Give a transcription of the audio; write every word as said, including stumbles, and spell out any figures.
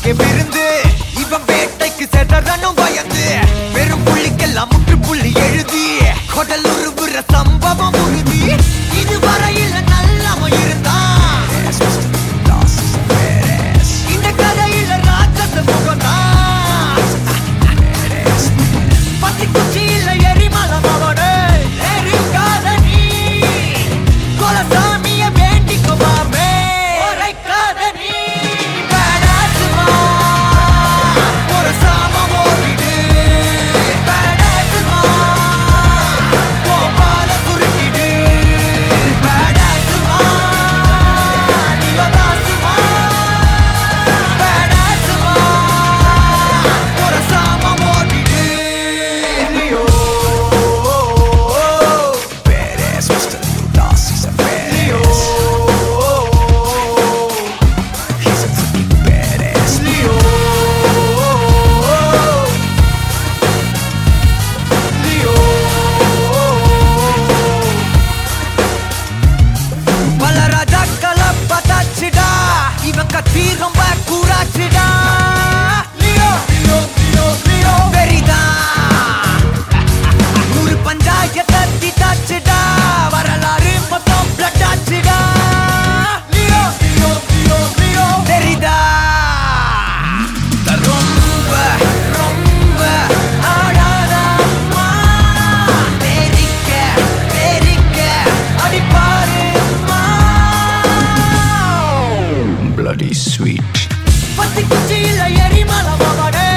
விருந்து இவன் வேட்டைக்கு செதறனும் பயந்து வெறும் புள்ளிக்கெல்லாம் முற்று புள்ளி எழுதி கொடல் உருவுற சம்பவம் உறுதி இதுவரையில் நல்லவன் இருந்தான் இந்த கதையில ராட்சச முகம்தான் பத்தி குச்சியில எரிமலம் அவனே எரிக்காத நீ கொலசாமிய வேண்டிக்குமாமே உரைக்காத நீ பேடாசுமா ஒரு சாமம் ஓடிடு பேடாசுமா கோபால குறுக்கிடு பேடாசுமா நிவதாசுமா பேடாசுமா ஒரு சாமம் ஓடிடு Leo Badass, Mister Ludas, he's a badass. He's a freaking badass. Leo Leo பல ராஜாக்களை பதாச்சுடா இவன் கத்தி ரொம்ப கூறாச்சுடா லியோ லியோ லியோ லியோ வெரிதா நூறு பஞ்சாயத்தை தீட்டாச்சுடா வரலாறு மொத்தம் பிளட் ஆச்சுடா லியோ லியோ லியோ லியோ வெரிதா ரொம்ப ரொம்ப ஆடாதம்மா தெரிக்க தெரிக்க அடிப்பாருமா Bloody sweet. பத்தி குச்சியில எரிமலம் அவனே